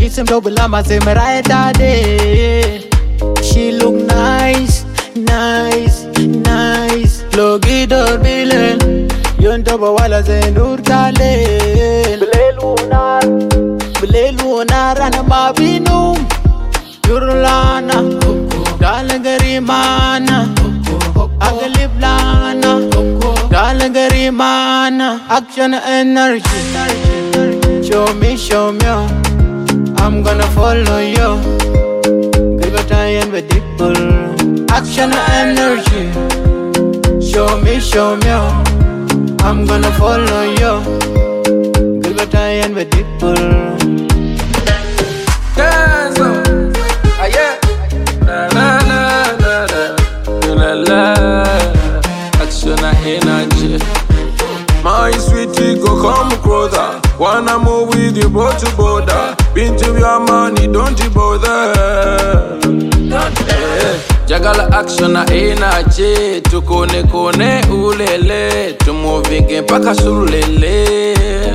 some double lama say me right day. She look nice, nice, nice. Logi dor bilen, yon toba wala zendur talen. Bele lunar ana mabinum, yurlana, dalagarimana, agaliblana, dalagarimana, action energy. Show me, I'm gonna follow you. Give a time with people. Action energy. Show me, I'm gonna follow you. Give a time with people. Dance, yeah. La la la la la la la. Action energy. My sweetie, go come closer. Wanna move with you, both to border. Been to your money, don't you bother. Jagala action na energy. Tukone kone ulele. Tumoving mpaka surulele.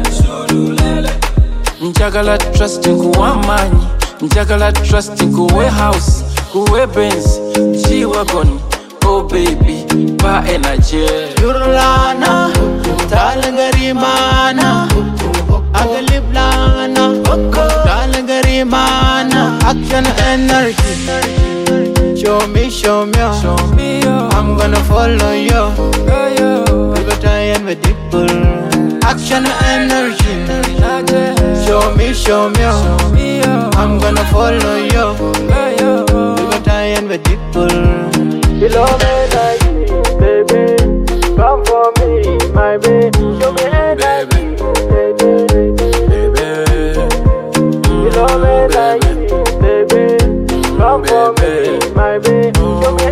Njagala trust kuwa manyi. Njagala trust kuwe house. Kuwe Benz, G-Wagon. Oh baby, pa energy. Yurlana, dalagarimana, agaliblana, dalagarimana, action energy. Show me, I'm gonna follow you. Give a time with people. Action energy. Show me, I'm gonna follow you. Give a time with people. You love me like me, baby. Come for me, my baby. Show me baby. You love me like me, baby. Come for me, my baby. Show me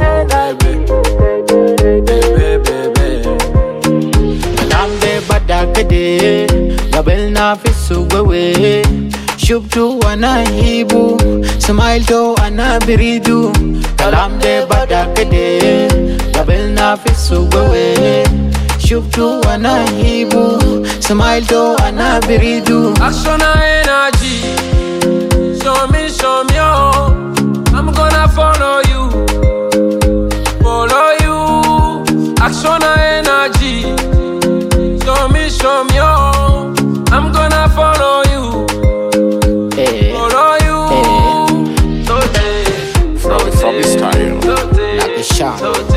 baby. Lambe badakade, yabel na fisuwe. Shubtu anahibu, smile to anabiridu. Kalamde badakade, yabel na fisuwe. Shubtu anahibu, smile to anabiridu. Action energy. Show me, oh. I'm gonna follow you. Follow you. Action energy. Show me, oh. I'm gonna follow you. Follow you. From his style, Like a shot.